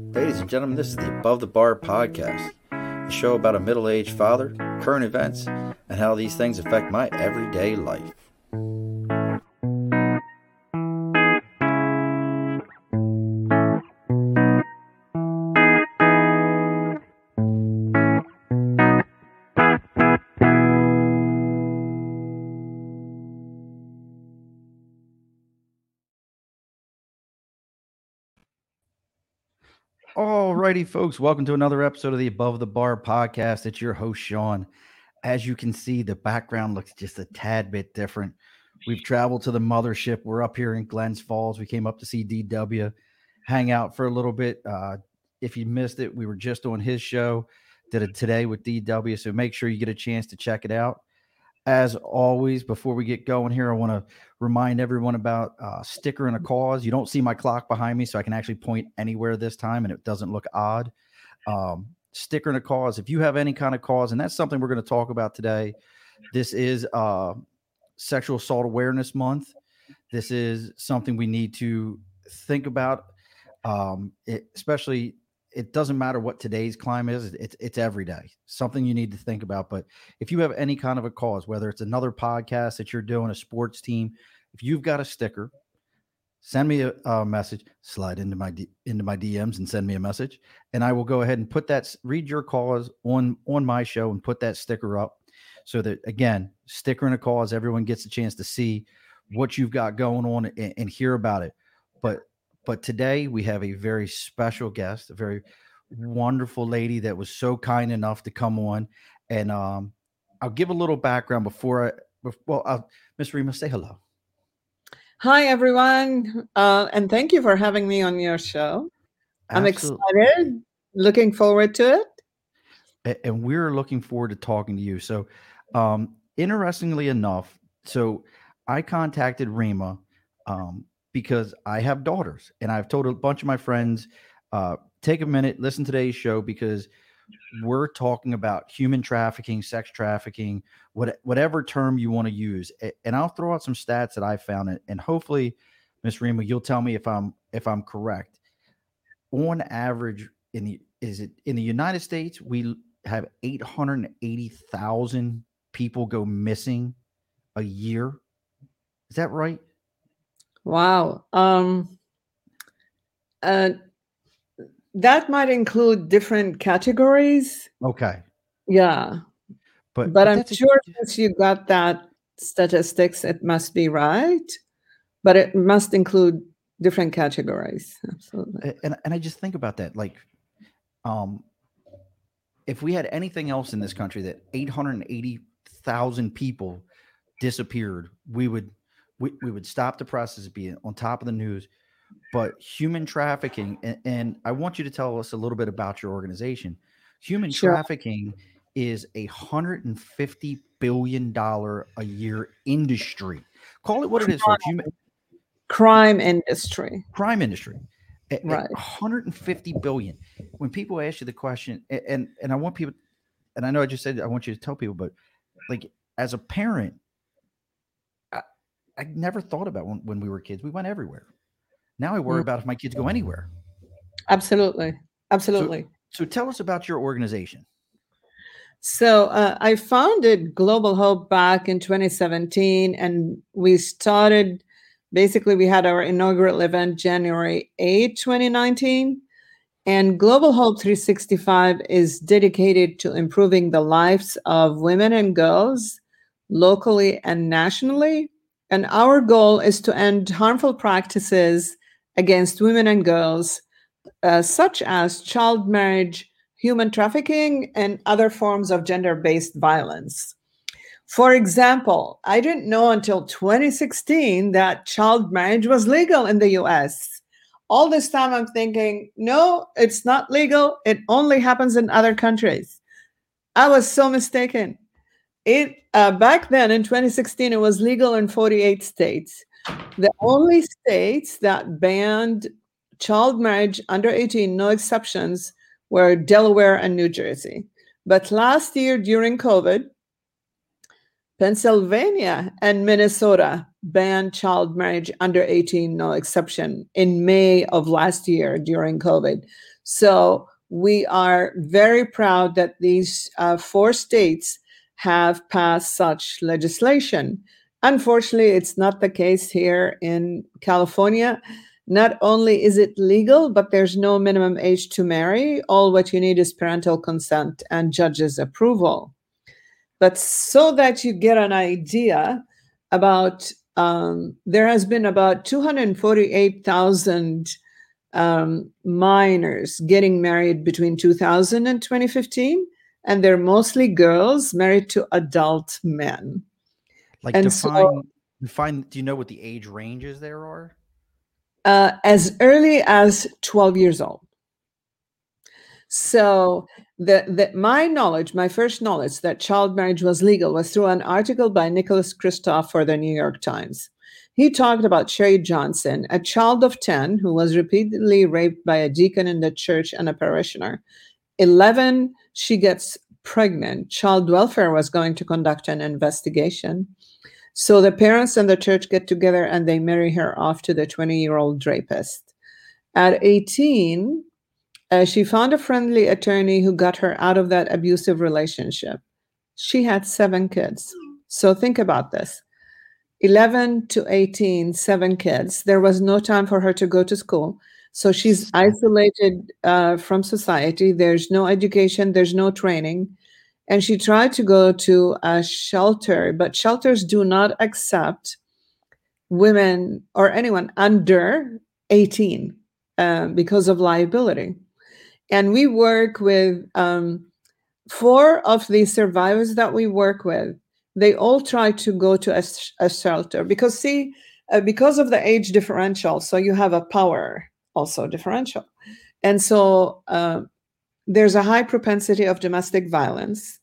Ladies and gentlemen, this is the Above the Bar podcast, a show about a middle-aged father, current events, and how these things affect my everyday life. Alrighty, folks, welcome to another episode of the Above the Bar podcast. It's your host, Sean. As you can see, the background looks just a tad bit different. We've traveled to the mothership. We're up here in Glens Falls. We came up to see DW, hang out for a little bit. If you missed it, we were just on his show, did it today with DW, so make sure you get a chance to check it out. As always, before we get going here, I want to remind everyone about Sticker and a Cause. You don't see my clock behind me, so I can actually point anywhere this time, and it doesn't look odd. Sticker and a Cause. If you have any kind of cause, and that's something we're going to talk about today. This is Sexual Assault Awareness Month. This is something we need to think about, especially. It doesn't matter what today's climate is. It's every day. Something you need to think about. But if you have any kind of a cause, whether it's another podcast that you're doing, a sports team, if you've got a sticker, send me a message, slide into my DMs and send me a message. And I will go ahead and read your cause on my show and put that sticker up so that, again, Sticker and a Cause, everyone gets a chance to see what you've got going on and hear about it. But today we have a very special guest, a very wonderful lady that was so kind enough to come on. And I'll give a little background Miss Rima, say hello. Hi, everyone. And thank you for having me on your show. Absolutely. I'm excited, looking forward to it. And we're looking forward to talking to you. So interestingly enough, I contacted Rima because I have daughters, and I've told a bunch of my friends, take a minute, listen to today's show, because we're talking about human trafficking, sex trafficking, whatever term you want to use. And I'll throw out some stats that I found, and hopefully, Ms. Rima, you'll tell me if I'm correct. On average, in the United States, we have 880,000 people go missing a year. Is that right? Wow. That might include different categories. Okay. Yeah. But I'm sure since you got that statistics, it must be right. But it must include different categories. Absolutely. And I just think about that. Like, if we had anything else in this country that 880,000 people disappeared, we would stop the process of being on top of the news. But human trafficking, and I want you to tell us a little bit about your organization. Human trafficking is $150 billion a year industry. Call it what it is, folks. Crime industry. Crime industry. Right. 150 billion. When people ask you the question, and I want people, and I know I just said I want you to tell people, but like as a parent, I never thought about when we were kids. We went everywhere. Now I worry about if my kids go anywhere. Absolutely. Absolutely. So tell us about your organization. So I founded Global Hope back in 2017, and we started, basically we had our inaugural event January 8, 2019. And Global Hope 365 is dedicated to improving the lives of women and girls locally and nationally. And our goal is to end harmful practices against women and girls, such as child marriage, human trafficking, and other forms of gender-based violence. For example, I didn't know until 2016 that child marriage was legal in the US. All this time I'm thinking, no, it's not legal. It only happens in other countries. I was so mistaken. Back then in 2016, it was legal in 48 states. The only states that banned child marriage under 18, no exceptions, were Delaware and New Jersey. But last year during COVID, Pennsylvania and Minnesota banned child marriage under 18, no exception, in May of last year during COVID. So we are very proud that these 4 states have passed such legislation. Unfortunately, it's not the case here in California. Not only is it legal, but there's no minimum age to marry. All what you need is parental consent and judge's approval. But so that you get an idea about, there has been about 248,000 minors getting married between 2000 and 2015, and they're mostly girls married to adult men. Like, and define, do you know what the age ranges there are? As early as 12 years old. So my first knowledge that child marriage was legal was through an article by Nicholas Kristof for the New York Times. He talked about Sherry Johnson, a child of 10 who was repeatedly raped by a deacon in the church and a parishioner. 11, she gets pregnant. Child welfare was going to conduct an investigation. So the parents and the church get together and they marry her off to the 20-year-old rapist. At 18, she found a friendly attorney who got her out of that abusive relationship. She had 7 kids. So think about this. 11 to 18, 7 kids. There was no time for her to go to school. So she's isolated from society. There's no education. There's no training. And she tried to go to a shelter, but shelters do not accept women or anyone under 18 because of liability. And we work with 4 of the survivors that we work with. They all try to go to a shelter because because of the age differential, so you have a power also differential. And so there's a high propensity of domestic violence.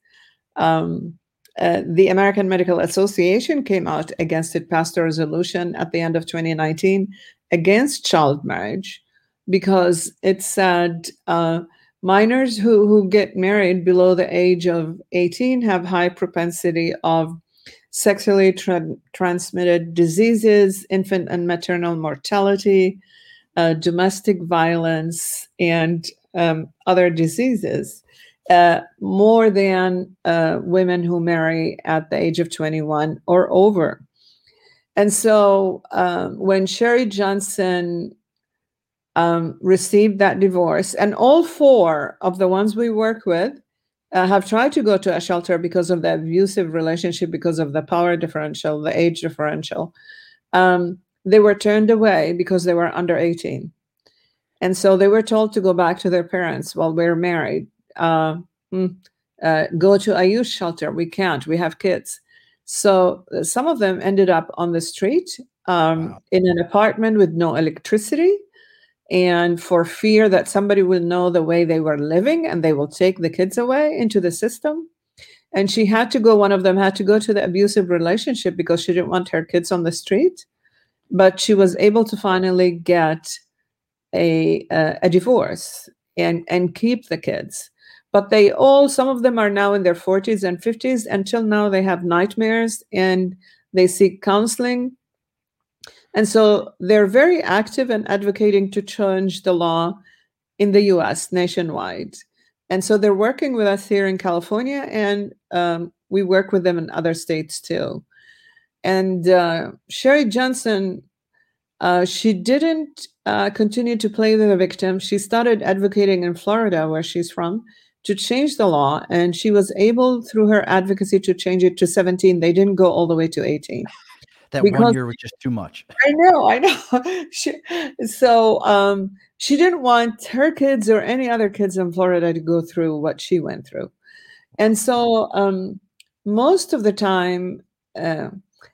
The American Medical Association came out against it, passed a resolution at the end of 2019 against child marriage because it said minors who get married below the age of 18 have high propensity of sexually transmitted diseases, infant and maternal mortality, domestic violence, and other diseases, more than women who marry at the age of 21 or over. And so when Sherry Johnson received that divorce, and all 4 of the ones we work with have tried to go to a shelter because of the abusive relationship, because of the power differential, the age differential. They were turned away because they were under 18. And so they were told to go back to their parents while we're married. Go to a youth shelter. We can't. We have kids. So some of them ended up on the street in an apartment with no electricity. And for fear that somebody will know the way they were living and they will take the kids away into the system. And one of them had to go to the abusive relationship because she didn't want her kids on the street. But she was able to finally get a divorce and keep the kids. But some of them are now in their 40s and 50s. Until now, they have nightmares and they seek counseling. And so they're very active in advocating to change the law in the US nationwide. And so they're working with us here in California, and we work with them in other states too. And Sherry Johnson, she didn't continue to play the victim. She started advocating in Florida, where she's from, to change the law. And she was able, through her advocacy, to change it to 17. They didn't go all the way to 18. That 1 year was just too much. I know. She didn't want her kids or any other kids in Florida to go through what she went through. And so most of the time, a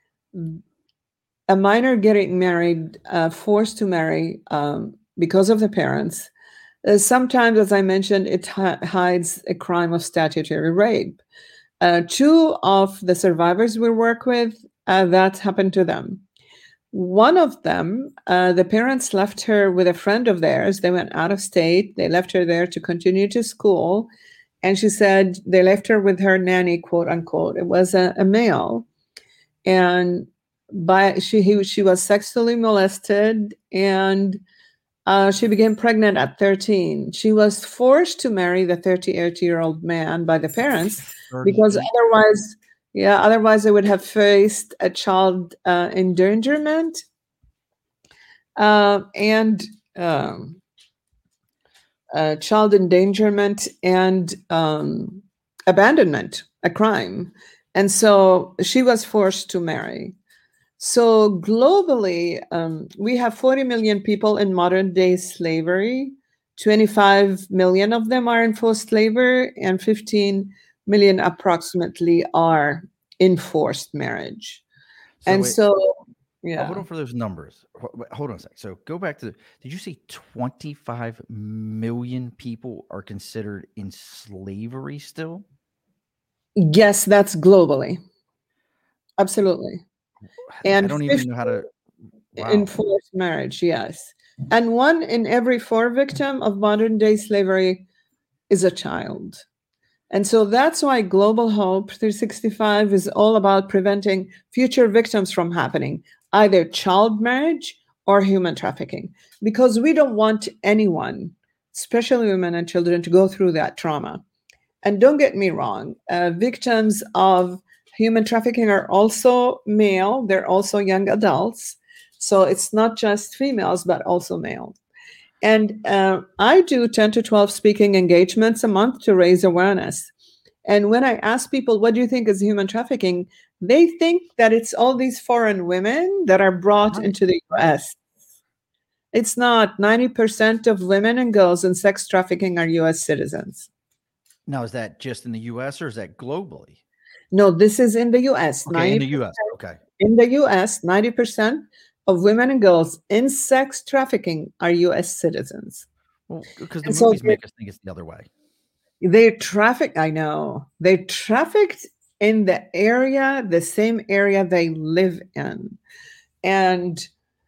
minor getting married, forced to marry because of the parents, sometimes, as I mentioned, it hides a crime of statutory rape. 2 of the survivors we work with, that happened to them. One of them, the parents left her with a friend of theirs. They went out of state. They left her there to continue to school. And she said they left her with her nanny, quote unquote. It was a male. And she was sexually molested, and she became pregnant at 13. She was forced to marry the 38-year-old man by the parents because 38. otherwise they would have faced a child endangerment and child endangerment and abandonment, a crime. And so she was forced to marry. So globally, we have 40 million people in modern day slavery. 25 million of them are in forced labor, and 15 million approximately are in forced marriage. Hold on for those numbers. Hold on a sec. So go back to, did you say 25 million people are considered in slavery still? Yes, that's globally. Absolutely. And I don't even know how to. Wow. In forced marriage, yes. And 1 in every 4 victims of modern day slavery is a child. And so that's why Global Hope 365 is all about preventing future victims from happening, either child marriage or human trafficking, because we don't want anyone, especially women and children, to go through that trauma. And don't get me wrong, victims of human trafficking are also male, they're also young adults. So it's not just females, but also male. And I do 10 to 12 speaking engagements a month to raise awareness. And when I ask people, what do you think is human trafficking? They think that it's all these foreign women that are brought into the US. It's not. 90% of women and girls in sex trafficking are US citizens. Now, is that just in the US or is that globally? No, this is in the US. Okay, in the US. Okay. In the US, 90% of women and girls in sex trafficking are US citizens. Well, because the movies make us think it's the other way. They traffic, I know. They trafficked in the same area they live in. And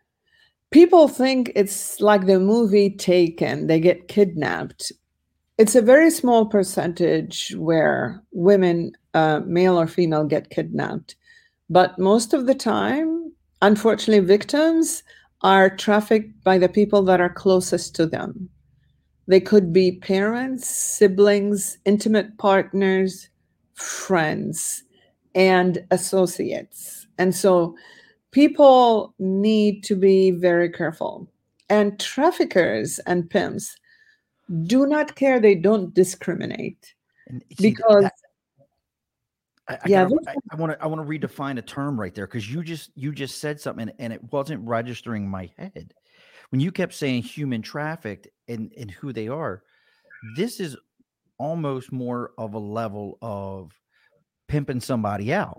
people think it's like the movie Taken, they get kidnapped. It's a very small percentage where women, male or female, get kidnapped. But most of the time, unfortunately, victims are trafficked by the people that are closest to them. They could be parents, siblings, intimate partners, friends, and associates. And so people need to be very careful. And traffickers and pimps do not care. They don't discriminate. Because I want to redefine a term right there, because you just said something and it wasn't registering in my head. When you kept saying human trafficked and who they are, this is almost more of a level of pimping somebody out,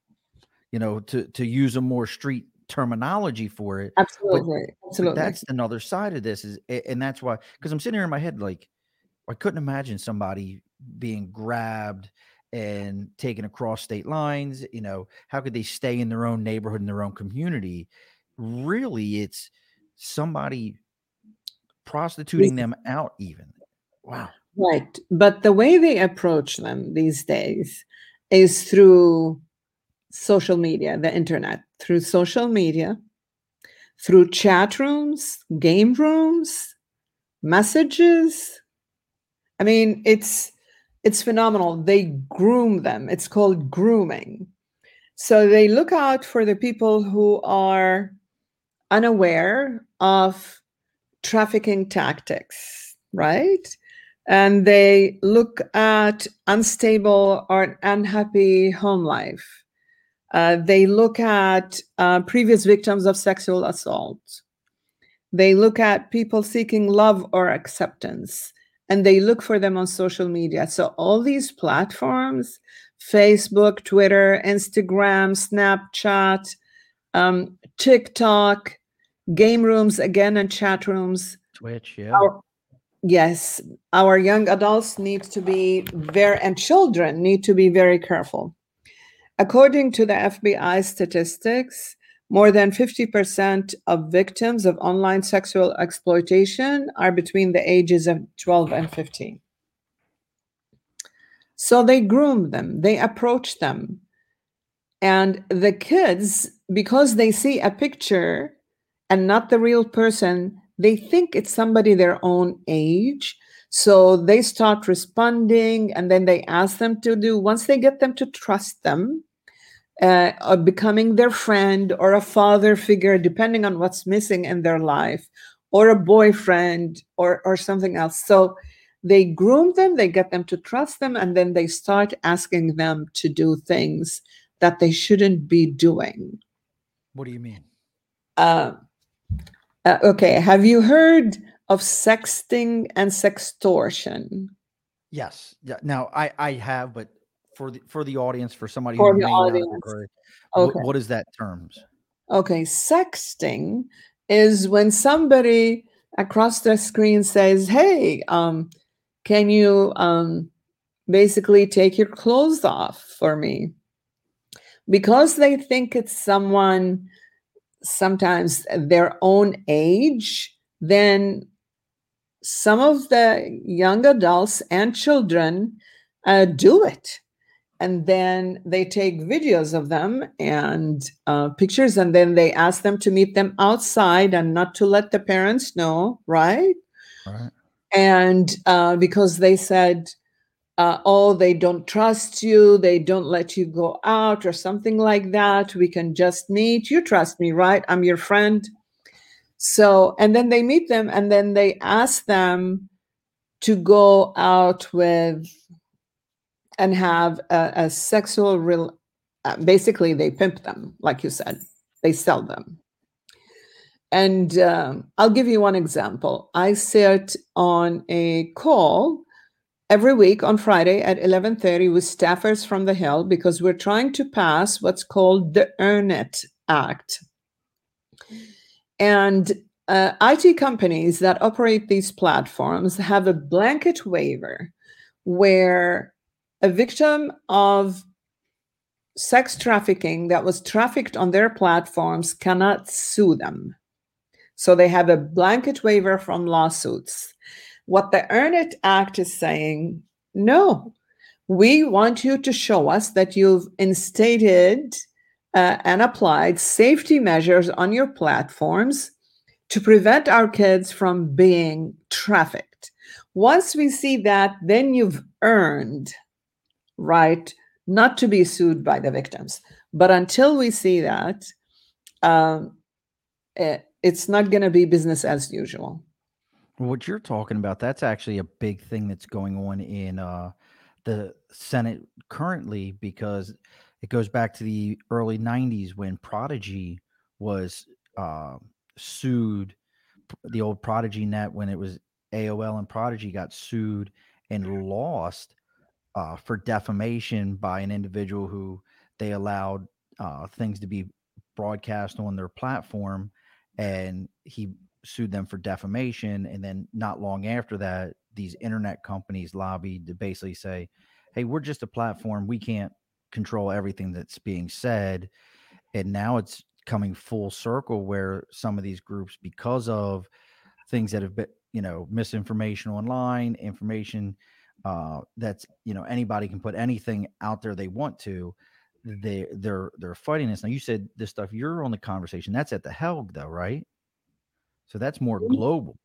to use a more street terminology for it. Absolutely. But that's another side of this and that's why, because I'm sitting here in my head, like, I couldn't imagine somebody being grabbed and taken across state lines. How could they stay in their own neighborhood, in their own community? Really, it's somebody prostituting them out even. Wow. Right. But the way they approach them these days is through social media, the internet, through social media, through chat rooms, game rooms, messages. I mean, it's phenomenal. They groom them. It's called grooming. So they look out for the people who are unaware of trafficking tactics, right? And they look at unstable or unhappy home life. They look at previous victims of sexual assault. They look at people seeking love or acceptance, and they look for them on social media. So all these platforms, Facebook, Twitter, Instagram, Snapchat, TikTok, game rooms again, and chat rooms. Twitch, yeah. Yes, our young adults need to be and children need to be very careful. According to the FBI statistics, more than 50% of victims of online sexual exploitation are between the ages of 12 and 15. So they groom them, they approach them. And the kids, because they see a picture and not the real person, they think it's somebody their own age. So they start responding, and then they ask them to do, once they get them to trust them, or becoming their friend or a father figure, depending on what's missing in their life, or a boyfriend or something else. So they groom them, they get them to trust them, and then they start asking them to do things that they shouldn't be doing. What do you mean? Okay, have you heard of sexting and sextortion? Yes. Yeah. Now I have, but for the audience, for somebody who For the may not have audience. heard, Okay. what is that terms? Okay, sexting is when somebody across the screen says, "Hey, can you basically take your clothes off for me?" Because they think it's someone sometimes their own age, then some of the young adults and children do it. And then they take videos of them and pictures, and then they ask them to meet them outside and not to let the parents know, right? Right. And because they said, oh, they don't trust you, they don't let you go out or something like that. We can just meet. You trust me, right? I'm your friend. So, and then they meet them, and then they ask them to go out with and have a sexual real. Basically, they pimp them, like you said, they sell them. And I'll give you one example. I sit on a call every week on Friday at 11:30 with staffers from the Hill because we're trying to pass what's called the Earn It Act. And IT companies that operate these platforms have a blanket waiver where a victim of sex trafficking that was trafficked on their platforms cannot sue them. So they have a blanket waiver from lawsuits. What the Earn It Act is saying, no, we want you to show us that you've instated and applied safety measures on your platforms to prevent our kids from being trafficked. Once we see that, then you've earned, right, not to be sued by the victims. But until we see that, it's not going to be business as usual. What you're talking about, that's actually a big thing that's going on in the Senate currently, because it goes back to the early 90s when Prodigy was sued, the old Prodigy Net, when it was AOL, and Prodigy got sued and lost for defamation by an individual who they allowed things to be broadcast on their platform, and he sued them for defamation. And then not long after that, these internet companies lobbied to basically say, hey, we're just a platform, we can't control everything that's being said. And now it's coming full circle where some of these groups, because of things that have been, misinformation online, information that's, anybody can put anything out there they want to, they're fighting this. Now, you said this stuff, you're on the conversation that's at the Helg though, right? So that's more global.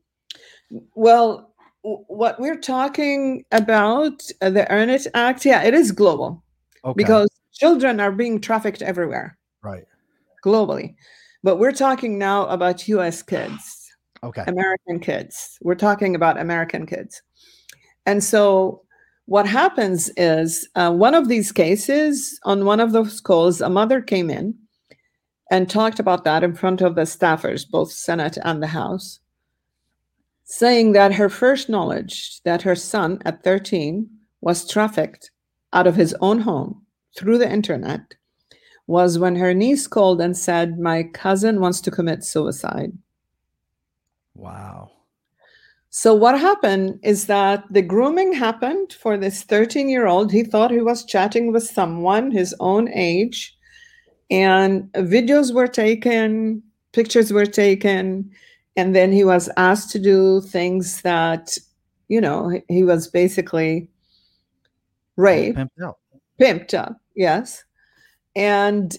Well, what we're talking about, the Earn It Act, yeah, it is global. Okay. Because children are being trafficked everywhere. Right. Globally. But we're talking now about US kids. Okay. American kids. We're talking about American kids. And so what happens is one of these cases, on one of those calls, a mother came in and talked about that in front of the staffers, both Senate and the House, saying that her first knowledge that her son at 13 was trafficked out of his own home through the internet was when her niece called and said, my cousin wants to commit suicide. Wow. So what happened is that the grooming happened for this 13-year-old. He thought he was chatting with someone his own age, and videos were taken, pictures were taken, and then he was asked to do things that, he was basically raped, Pimped out. pimped up, yes. And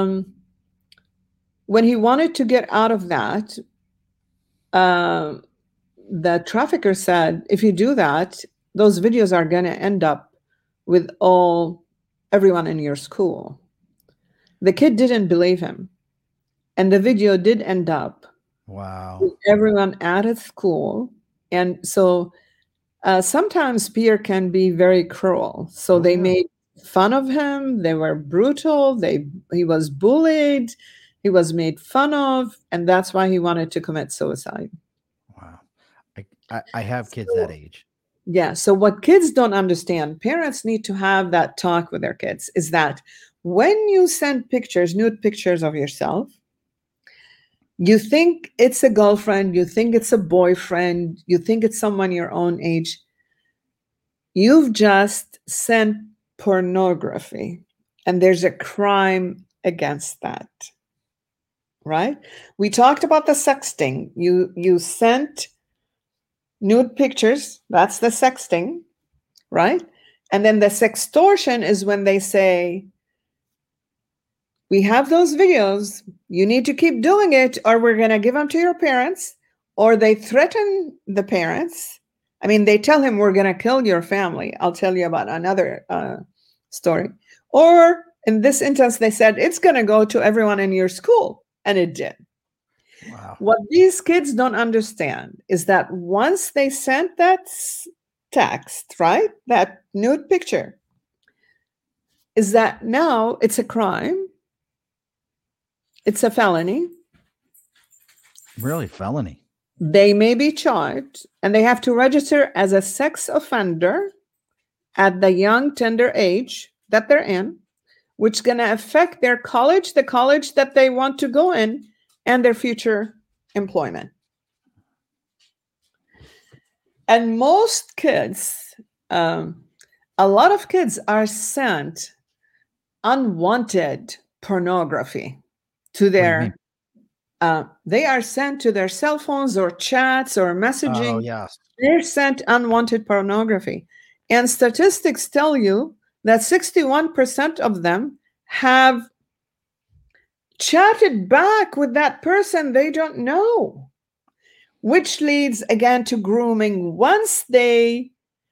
when he wanted to get out of that, the trafficker said, if you do that, those videos are going to end up with everyone in your school. The kid didn't believe him. And the video did end up with everyone at his school. And so sometimes peer can be very cruel. So they made fun of him. They were brutal. He was bullied. He was made fun of. And that's why he wanted to commit suicide. Wow. I have kids that age. Yeah. So what kids don't understand, parents need to have that talk with their kids, is that when you send pictures, nude pictures of yourself, you think it's a girlfriend, you think it's a boyfriend, you think it's someone your own age. You've just sent pornography, and there's a crime against that, right? We talked about the sexting. You sent nude pictures, that's the sexting, right? And then the sextortion is when they say, we have those videos, you need to keep doing it, or we're going to give them to your parents, or they threaten the parents. I mean, they tell him, we're going to kill your family. I'll tell you about another story. Or in this instance, they said, it's going to go to everyone in your school. And it did. Wow. What these kids don't understand is that once they sent that text, right, that nude picture, is that now it's a crime. It's a felony. Really, felony? They may be charged, and they have to register as a sex offender at the young, tender age that they're in, which is going to affect their college, the college that they want to go in, and their future employment. And most kids, a lot of kids are sent unwanted pornography to their, they are sent to their cell phones or chats or messaging. Oh, yes. They're sent unwanted pornography. And statistics tell you that 61% of them have chatted back with that person they don't know, which leads again to grooming. Once they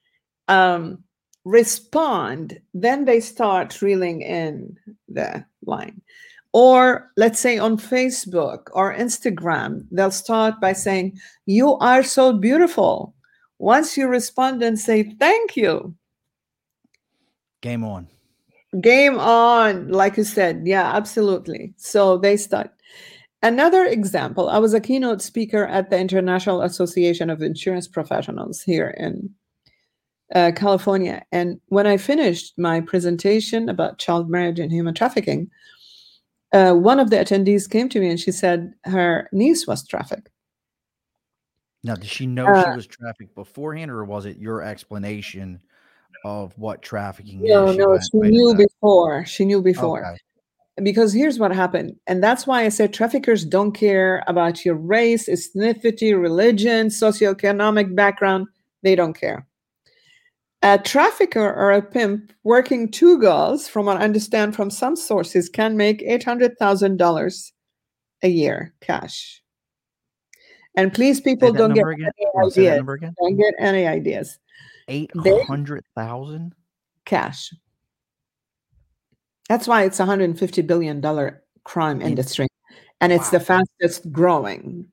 respond, then they start reeling in the line. Or let's say on Facebook or Instagram, they'll start by saying, you are so beautiful. Once you respond and say, thank you. Game on. Game on, like you said. Yeah, absolutely. So they start. Another example, I was a keynote speaker at the International Association of Insurance Professionals here in California. And when I finished my presentation about child marriage and human trafficking, one of the attendees came to me and she said her niece was trafficked. Now, did she know she was trafficked beforehand, or was it your explanation of what trafficking is? No, she knew before. She knew before. Okay. Because here's what happened. And that's why I said traffickers don't care about your race, ethnicity, religion, socioeconomic background. They don't care. A trafficker or a pimp working two girls, from what I understand from some sources, can make $800,000 a year cash. And please, people, don't get any ideas. Don't get any ideas. 800,000 cash. That's why it's $150 billion crime industry, and it's the fastest growing.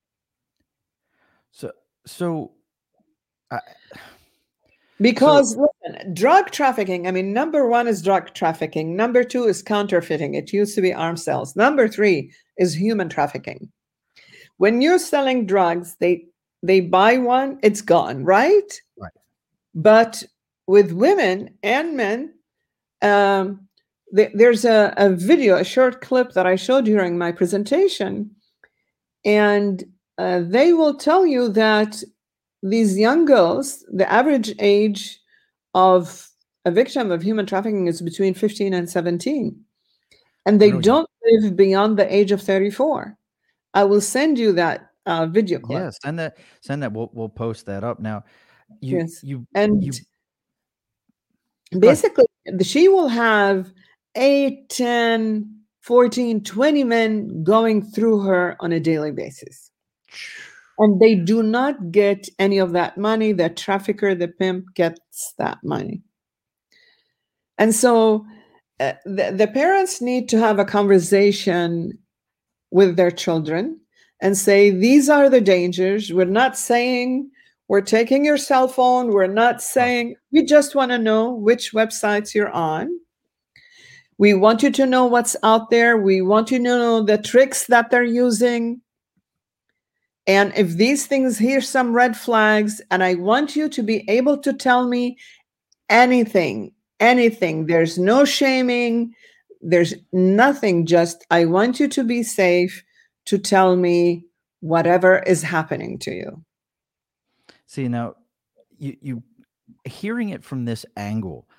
Because listen, drug trafficking, I mean, number one is drug trafficking. Number two is counterfeiting. It used to be arms sales. Number three is human trafficking. When you're selling drugs, they buy one, it's gone, right? Right. But with women and men, there's a video, a short clip that I showed during my presentation, and they will tell you that these young girls, the average age of a victim of human trafficking is between 15 and 17, and they don't live beyond the age of 34. I will send you that video clip. Yeah, send that. We'll post that up now. Basically, she will have 8, 10, 14, 20 men going through her on a daily basis. And they do not get any of that money. The trafficker, the pimp, gets that money. And so the parents need to have a conversation with their children and say, these are the dangers. We're not saying we're taking your cell phone. We're not saying, we just want to know which websites you're on. We want you to know what's out there. We want you to know the tricks that they're using. And if these things, here's some red flags, and I want you to be able to tell me anything. There's no shaming. There's nothing. Just, I want you to be safe to tell me whatever is happening to you. See, now you hearing it from this angle,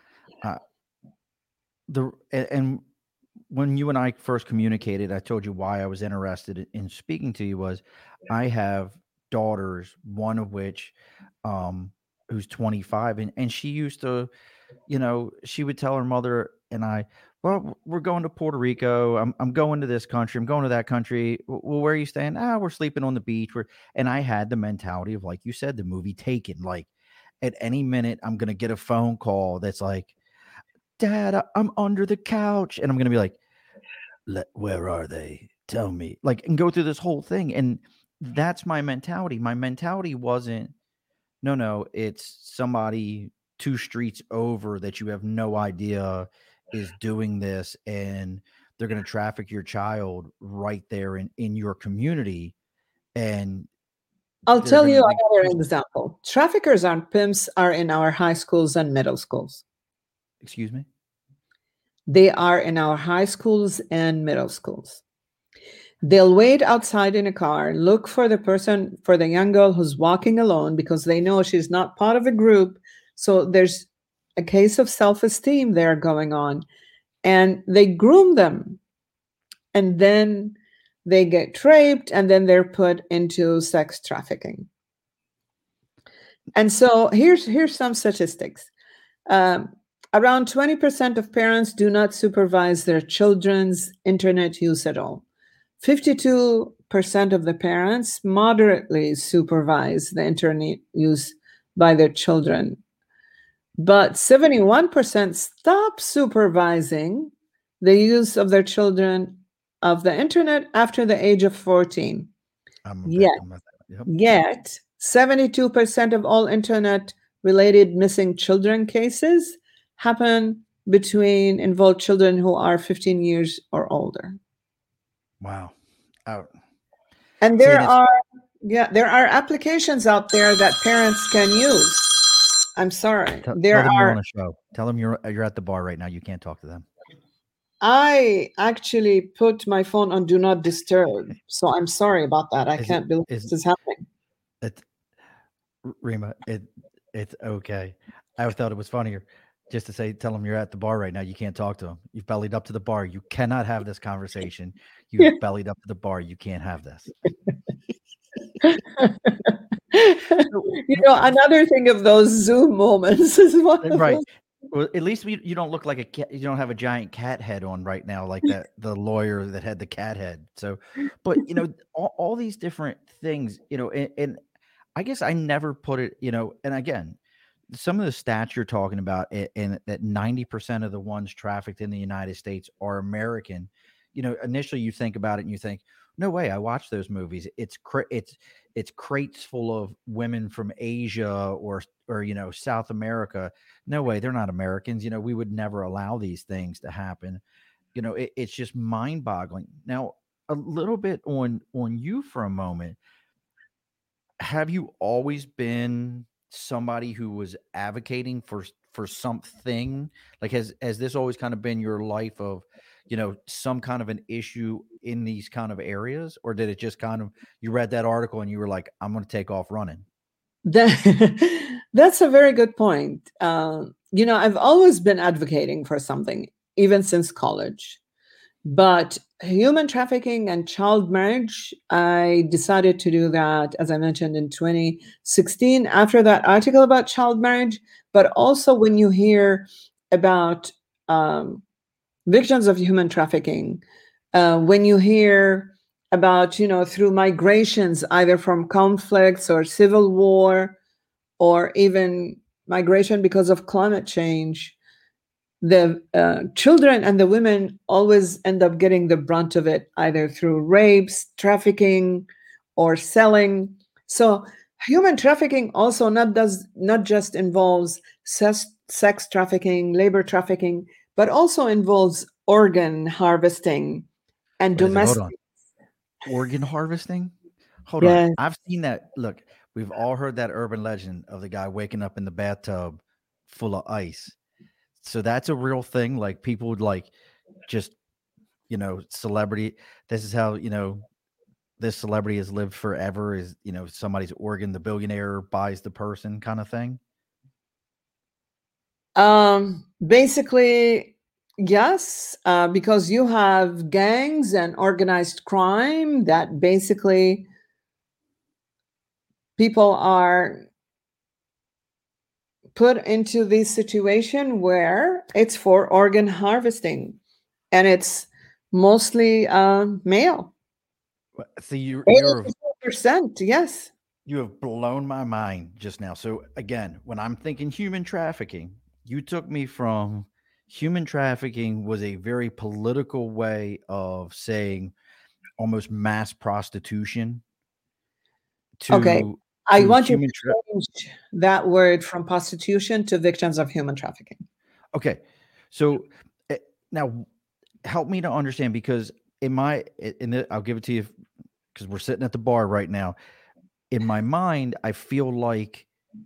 and when you and I first communicated, I told you why I was interested in speaking to you was I have daughters, one of which who's 25, and she used to, she would tell her mother and I, well, we're going to Puerto Rico. I'm going to this country. I'm going to that country. Well, where are you staying? We're sleeping on the beach. And I had the mentality of, like you said, the movie Taken, like at any minute I'm going to get a phone call that's like, Dad, I'm under the couch. And I'm going to be like, where are they? Tell me. Like, and go through this whole thing. And that's my mentality. My mentality wasn't, no, it's somebody 2 streets over that you have no idea is doing this, and they're going to traffic your child right there in your community. And I'll tell you another example. Traffickers and pimps are in our high schools and middle schools. Excuse me? They are in our high schools and middle schools. They'll wait outside in a car, look for the young girl who's walking alone because they know she's not part of a group. So there's a case of self-esteem there going on. And they groom them. And then they get raped, and then they're put into sex trafficking. And so here's some statistics. Around 20% of parents do not supervise their children's internet use at all. 52% of the parents moderately supervise the internet use by their children. But 71% stop supervising the use of their children of the internet after the age of 14. Yet 72% of all internet-related missing children cases happen between involved children who are 15 years or older. Wow. And there are applications out there that parents can use. I'm sorry. Tell them you're on a show. Tell them you're at the bar right now. You can't talk to them. I actually put my phone on Do Not Disturb. So I'm sorry about that. I can't believe this is happening. Rima, it's okay. I thought it was funnier just to say, tell them you're at the bar right now. You can't talk to them. You've bellied up to the bar. You cannot have this conversation. You've bellied up to the bar. You can't have this. Another thing of those Zoom moments is right. Well, at least you don't look like a cat. You don't have a giant cat head on right now, like that the lawyer that had the cat head. So, but all these different things, and I guess I never put it, and again, some of the stats you're talking about, and that 90% of the ones trafficked in the United States are American. Initially you think about it and you think, no way, I watched those movies. It's crates full of women from Asia or South America. No way, they're not Americans. We would never allow these things to happen. It's just mind-boggling. Now, a little bit on you for a moment. Have you always been somebody who was advocating for something? Like, has this always kind of been your life of, some kind of an issue in these kind of areas? Or did it just kind of, you read that article and you were like, I'm going to take off running? That's a very good point. I've always been advocating for something, even since college. But human trafficking and child marriage, I decided to do that, as I mentioned, in 2016, after that article about child marriage. But also when you hear about victims of human trafficking, when you hear about, through migrations, either from conflicts or civil war, or even migration because of climate change, the children and the women always end up getting the brunt of it, either through rapes, trafficking, or selling. So human trafficking also not just involves sex trafficking, labor trafficking, but also involves organ harvesting and What is it? Hold on. domestic. Organ harvesting? Hold on. Yeah. I've seen that. Look, we've all heard that urban legend of the guy waking up in the bathtub full of ice. So that's a real thing. Like people would like just, celebrity. This is how, this celebrity has lived forever is, somebody's organ, the billionaire buys the person kind of thing. Basically, yes, because you have gangs and organized crime that basically people are put into this situation where it's for organ harvesting, and it's mostly male. So you're 80%, yes. You have blown my mind just now. So again, when I'm thinking human trafficking, you took me from human trafficking was a very political way of saying almost mass prostitution Okay. to I want you human to change that word from prostitution to victims of human trafficking. Okay. So now help me to understand, because I'll give it to you because we're sitting at the bar right now. In my mind, I feel like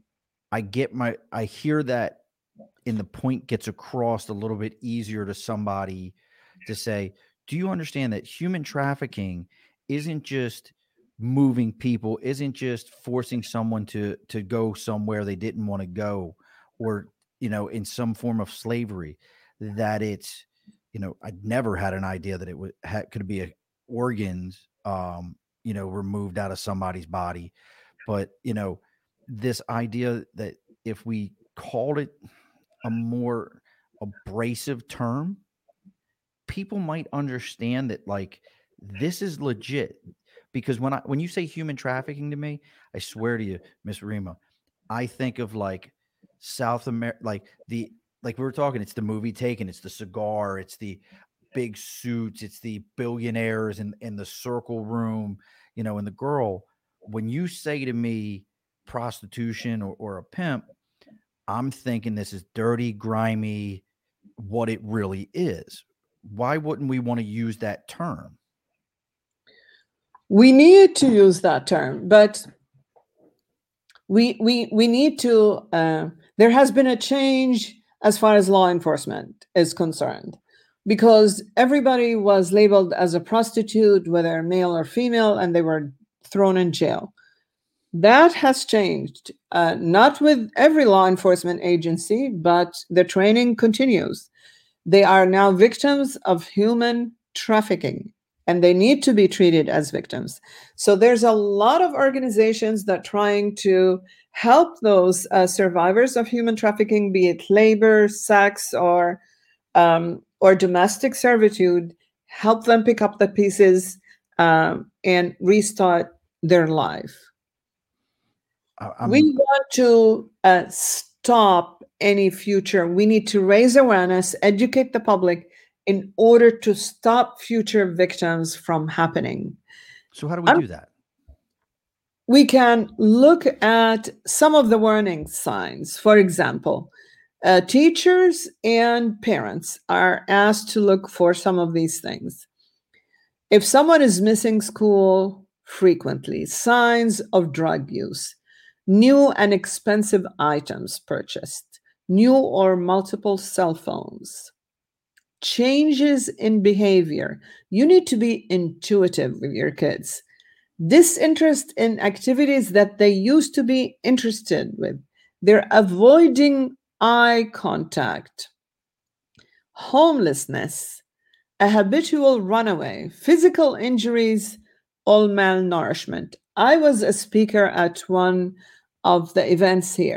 I hear that and the point gets across a little bit easier to somebody to say, do you understand that human trafficking isn't just moving people, isn't just forcing someone to go somewhere they didn't want to go, or, in some form of slavery, that it's, I'd never had an idea that it could be organs, removed out of somebody's body. But, this idea that if we called it a more abrasive term, people might understand that like this is legit. Because when you say human trafficking to me, I swear to you, Miss Rima, I think of like South America, like we were talking, it's the movie Taken, it's the cigar, it's the big suits, it's the billionaires in the circle room, and the girl. When you say to me prostitution or a pimp, I'm thinking this is dirty, grimy, what it really is. Why wouldn't we want to use that term? We need to use that term, but we need to. There has been a change as far as law enforcement is concerned, because everybody was labeled as a prostitute, whether male or female, and they were thrown in jail. That has changed, not with every law enforcement agency, but the training continues. They are now victims of human trafficking, and they need to be treated as victims. So there's a lot of organizations that trying to help those survivors of human trafficking, be it labor, sex, or domestic servitude, help them pick up the pieces and restart their life. We want to stop any future. We need to raise awareness, educate the public in order to stop future victims from happening. So how do we do that? We can look at some of the warning signs. For example, teachers and parents are asked to look for some of these things. If someone is missing school frequently, signs of drug use, new and expensive items purchased, new or multiple cell phones, changes in behavior. You need to be intuitive with your kids. Disinterest in activities that they used to be interested with. They're avoiding eye contact. Homelessness, a habitual runaway, physical injuries, or malnourishment. I was a speaker at one of the events here,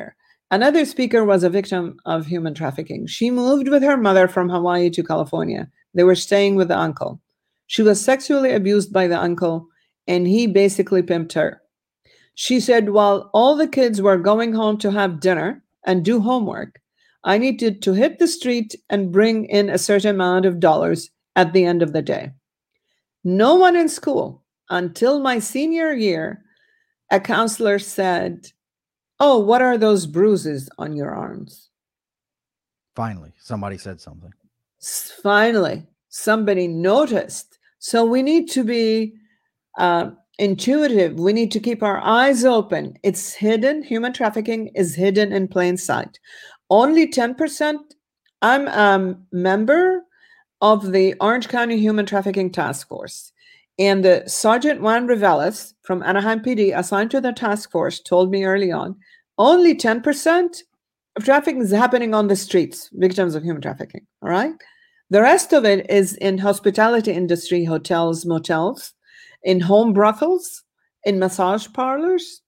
Another speaker was a victim of human trafficking. She moved with her mother from Hawaii to California. They were staying with the uncle. She was sexually abused by the uncle, and he basically pimped her. She said, while all the kids were going home to have dinner and do homework, I needed to hit the street and bring in a certain amount of dollars at the end of the day. No one in school, until my senior year, a counselor said, "Oh, what are those bruises on your arms?" Finally, somebody said something. Finally, somebody noticed. So we need to be intuitive. We need to keep our eyes open. It's hidden. Human trafficking is hidden in plain sight. Only 10%. I'm a member of the Orange County Human Trafficking Task Force. And the Sergeant Juan Reveles from Anaheim PD, assigned to the task force, told me early on, only 10% of trafficking is happening on the streets, victims of human trafficking, all right? The rest of it is in hospitality industry, hotels, motels, in home brothels, in massage parlors,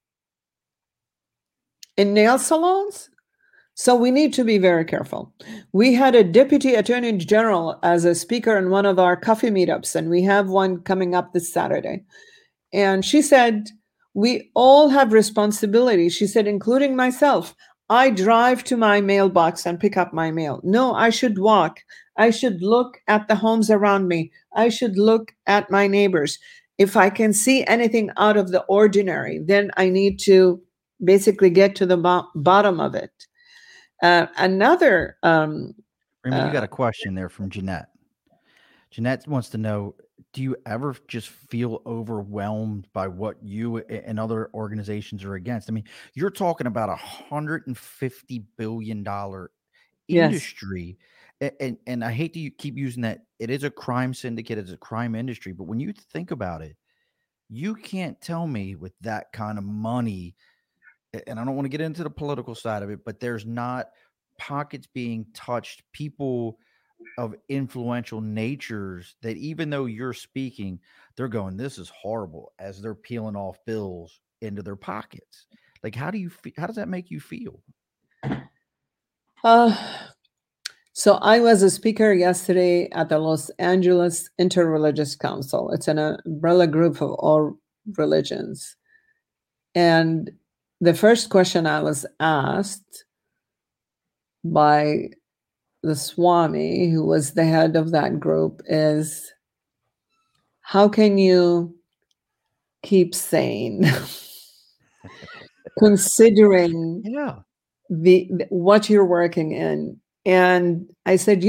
in nail salons. So we need to be very careful. We had a deputy attorney general as a speaker in one of our coffee meetups, and we have one coming up this Saturday. And she said, we all have responsibility. She said, including myself. I drive to my mailbox and pick up my mail. No, I should walk. I should look at the homes around me. I should look at my neighbors. If I can see anything out of the ordinary, then I need to basically get to the bottom of it. Raymond, you got a question there from Jeanette. Jeanette wants to know, do you ever just feel overwhelmed by what you and other organizations are against? I mean, you're talking about $150 billion industry. Yes. And I hate to keep using that. It is a crime syndicate. It's a crime industry. But when you think about it, you can't tell me with that kind of money, and I don't want to get into the political side of it, but there's not pockets being touched, people of influential natures that even though you're speaking, they're going, this is horrible, as they're peeling off bills into their pockets. Like, how does that make you feel? So I was a speaker yesterday at the Los Angeles Interreligious Council. It's an umbrella group of all religions. And the first question I was asked by the Swami, who was the head of that group, is, how can you keep sane considering the what you're working in? And I said,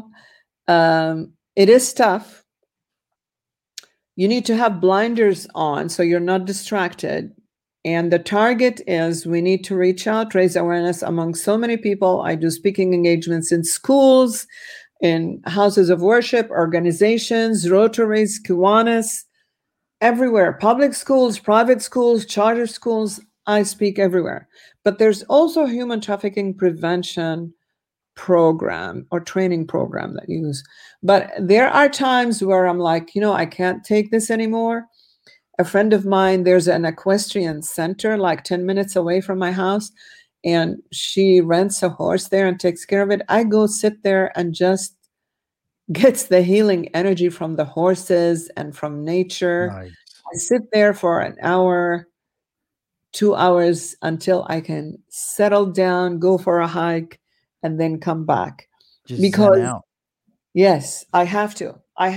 it is tough. You need to have blinders on so you're not distracted. And the target is, we need to reach out, raise awareness among so many people. I do speaking engagements in schools, in houses of worship, organizations, Rotaries, Kiwanis, everywhere, public schools, private schools, charter schools. I speak everywhere. But there's also a human trafficking prevention program or training program that you use. But there are times where I'm like, I can't take this anymore. A friend of mine, there's an equestrian center like 10 minutes away from my house, and she rents a horse there and takes care of it. I go sit there and just gets the healing energy from the horses and from nature. Nice. I sit there for an hour, 2 hours until I can settle down, go for a hike, and then come back. Just because zen out. Yes, I have to.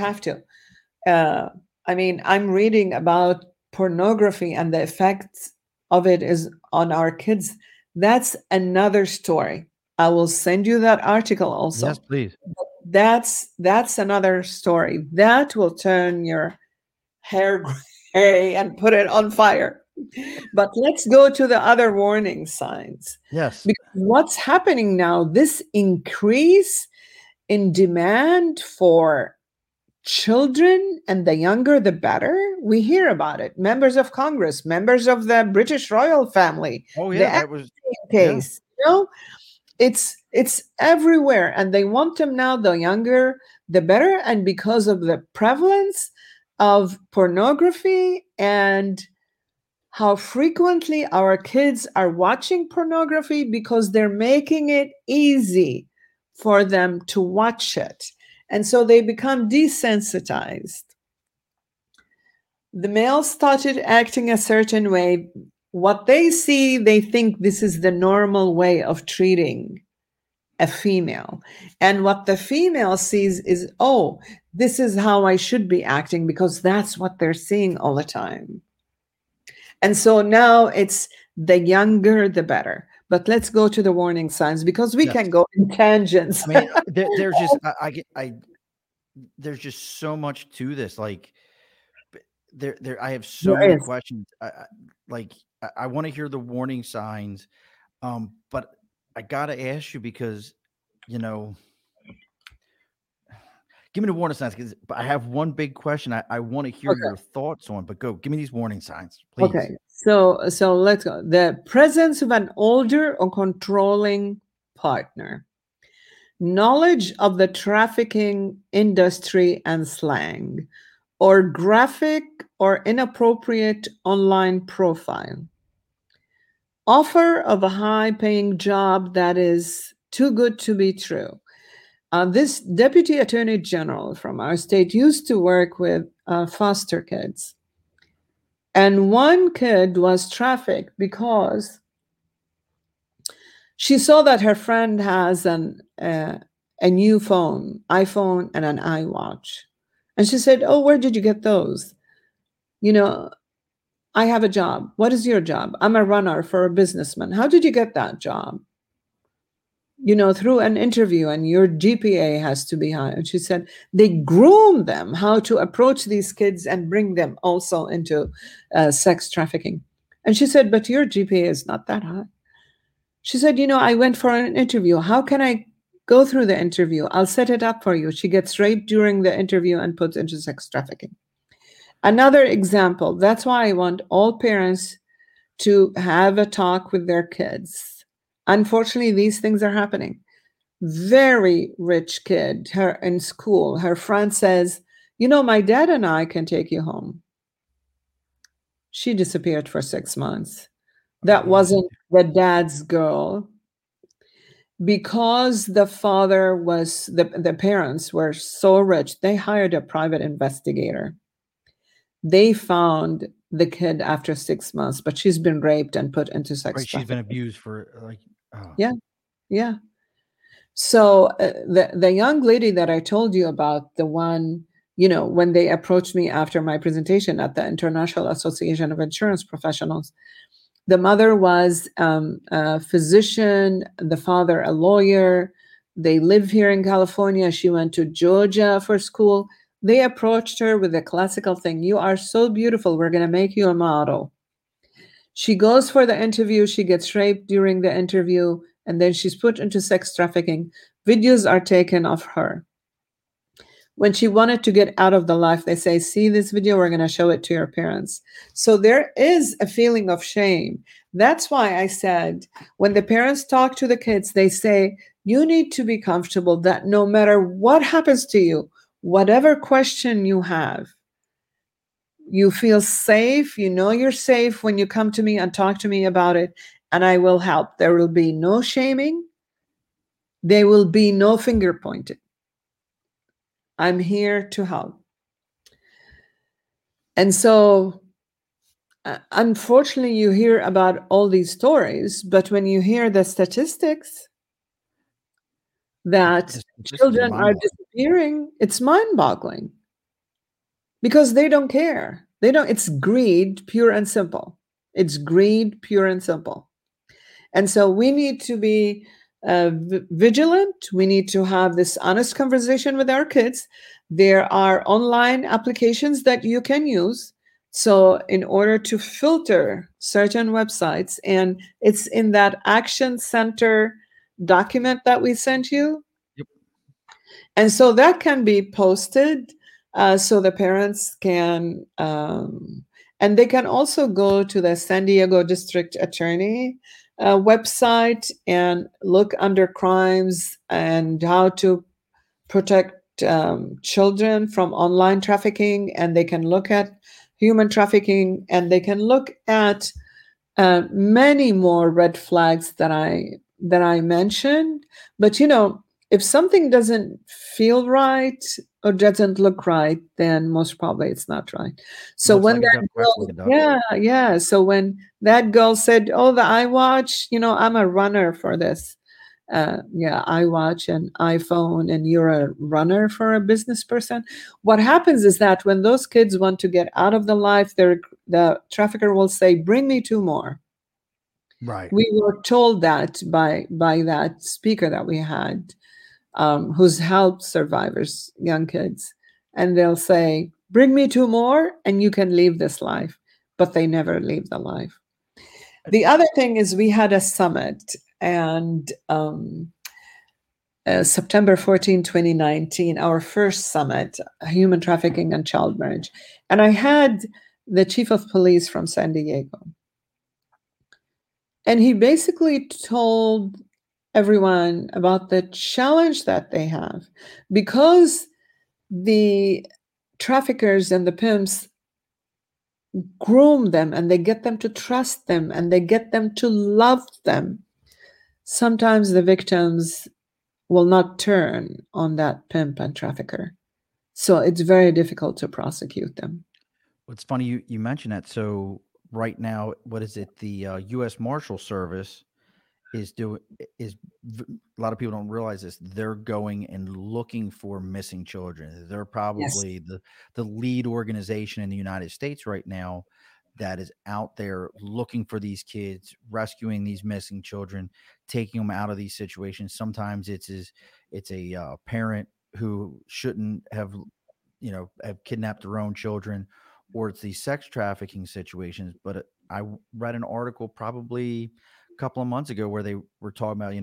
I'm reading about pornography and the effects of it is on our kids. That's another story. I will send you that article also. Yes, please. That's another story. That will turn your hair gray and put it on fire. But let's go to the other warning signs. Yes. Because what's happening now, this increase in demand for children, and the younger, the better. We hear about it. Members of Congress, members of the British royal family. Oh, yeah, that was case. Yeah. It's everywhere. And they want them now, the younger, the better. And because of the prevalence of pornography and how frequently our kids are watching pornography because they're making it easy for them to watch it. And so they become desensitized. The males started acting a certain way. What they see, they think this is the normal way of treating a female. And what the female sees is, oh, this is how I should be acting because that's what they're seeing all the time. And so now it's the younger, the better. But let's go to the warning signs because we can go in tangents. I mean, there's just there's just so much to this. Like, I have so many questions. I want to hear the warning signs, but I gotta ask you because, give me the warning signs because I have one big question I want to hear your thoughts on. But give me these warning signs, please. Okay, so let's go. The presence of an older or controlling partner, knowledge of the trafficking industry and slang, or graphic or inappropriate online profile, offer of a high-paying job that is too good to be true. This Deputy Attorney General from our state used to work with foster kids. And one kid was trafficked because she saw that her friend has a new phone, iPhone, and an iWatch. And she said, oh, where did you get those? I have a job. What is your job? I'm a runner for a businessman. How did you get that job? Through an interview, and your GPA has to be high. And she said they groom them how to approach these kids and bring them also into sex trafficking. And she said, but your GPA is not that high. She said, I went for an interview. How can I go through the interview? I'll set it up for you. She gets raped during the interview and put into sex trafficking. Another example, that's why I want all parents to have a talk with their kids. Unfortunately, these things are happening. Very rich kid, her in school, her friend says, my dad and I can take you home. She disappeared for 6 months. That wasn't the dad's girl. Because the father was, the parents were so rich, they hired a private investigator. They found the kid after 6 months, but she's been raped and put into sex trafficking. She's been abused for Yeah. So the young lady that I told you about, the one, when they approached me after my presentation at the International Association of Insurance Professionals, the mother was a physician, the father a lawyer. They live here in California. She went to Georgia for school. They approached her with the classical thing. You are so beautiful. We're going to make you a model. She goes for the interview. She gets raped during the interview, and then she's put into sex trafficking. Videos are taken of her. When she wanted to get out of the life, they say, see this video, we're going to show it to your parents. So there is a feeling of shame. That's why I said, when the parents talk to the kids, they say, you need to be comfortable that no matter what happens to you, whatever question you have, you feel safe. You're safe when you come to me and talk to me about it, and I will help. There will be no shaming. There will be no finger pointing. I'm here to help. And so, unfortunately, you hear about all these stories, but when you hear the statistics that children are disappearing, it's mind-boggling because they don't care. It's greed, pure and simple. It's greed, pure and simple. And so we need to be vigilant. We need to have this honest conversation with our kids. There are online applications that you can use. So in order to filter certain websites, and it's in that Action Center document that we sent you. Yep. And so that can be posted so the parents can, and they can also go to the San Diego District Attorney website and look under crimes and how to protect children from online trafficking. And they can look at human trafficking, and they can look at many more red flags that I mentioned. But if something doesn't feel right or doesn't look right, then most probably it's not right. So Looks when like a duck, that quacks girl, like a duck. yeah. So when that girl said, "Oh, the iWatch, I'm a runner for this." iWatch and iPhone, and you're a runner for a business person. What happens is that when those kids want to get out of the life, the trafficker will say, "Bring me two more." Right. We were told that by that speaker that we had, who's helped survivors, young kids, and they'll say, "Bring me two more, and you can leave this life," but they never leave the life. The other thing is we had a summit, and September 14, 2019, our first summit, Human Trafficking and Child Marriage. And I had the chief of police from San Diego. And he basically told everyone about the challenge that they have, because the traffickers and the pimps groom them, and they get them to trust them, and they get them to love them. Sometimes the victims will not turn on that pimp and trafficker. So it's very difficult to prosecute them. It's funny you mentioned that. So right now, what is it? The U.S. Marshal Service is doing is a lot of people don't realize this. They're going and looking for missing children. They're Yes. probably the lead organization in the United States right now that is out there looking for these kids, rescuing these missing children, taking them out of these situations. Sometimes it's a parent who shouldn't have have kidnapped their own children, or it's these sex trafficking situations. But I read an article probably a couple of months ago where they were talking about,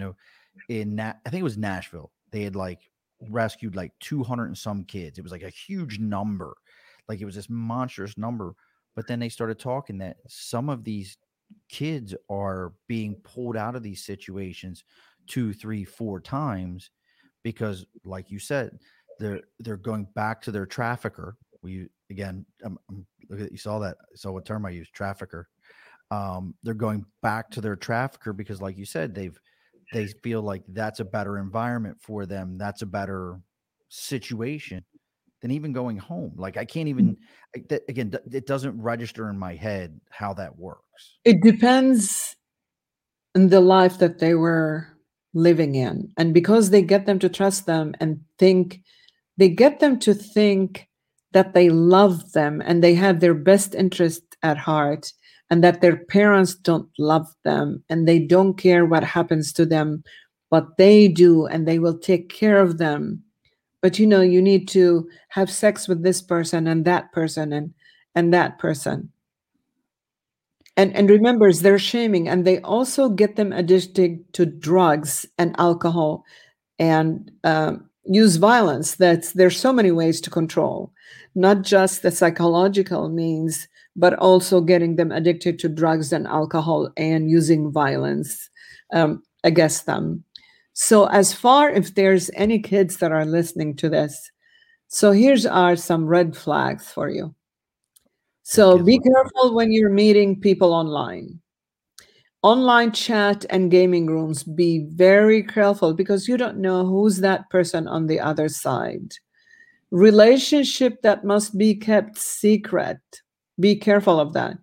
I think it was Nashville. They had like rescued like 200 and some kids. It was like a huge number. Like it was this monstrous number. But then they started talking that some of these kids are being pulled out of these situations 2, 3, 4 times because, like you said, they're going back to their trafficker. We again, look at you saw that. So what term I used? Trafficker. They're going back to their trafficker because, like you said, they feel like that's a better environment for them. That's a better situation than even going home. Like I can't even. Again, it doesn't register in my head how that works. It depends on the life that they were living in. And because they get them to trust them and they get them to think that they love them and they have their best interest at heart, and that their parents don't love them and they don't care what happens to them, but they do, and they will take care of them. But you need to have sex with this person and that person and that person. And remembers they're shaming, and they also get them addicted to drugs and alcohol, and use violence. There's so many ways to control, not just the psychological means, but also getting them addicted to drugs and alcohol and using violence against them. So as far if there's any kids that are listening to this, so here's are some red flags for you. So be careful when you're meeting people online. Online chat and gaming rooms, be very careful because you don't know who's that person on the other side. Relationship that must be kept secret. Be careful of that.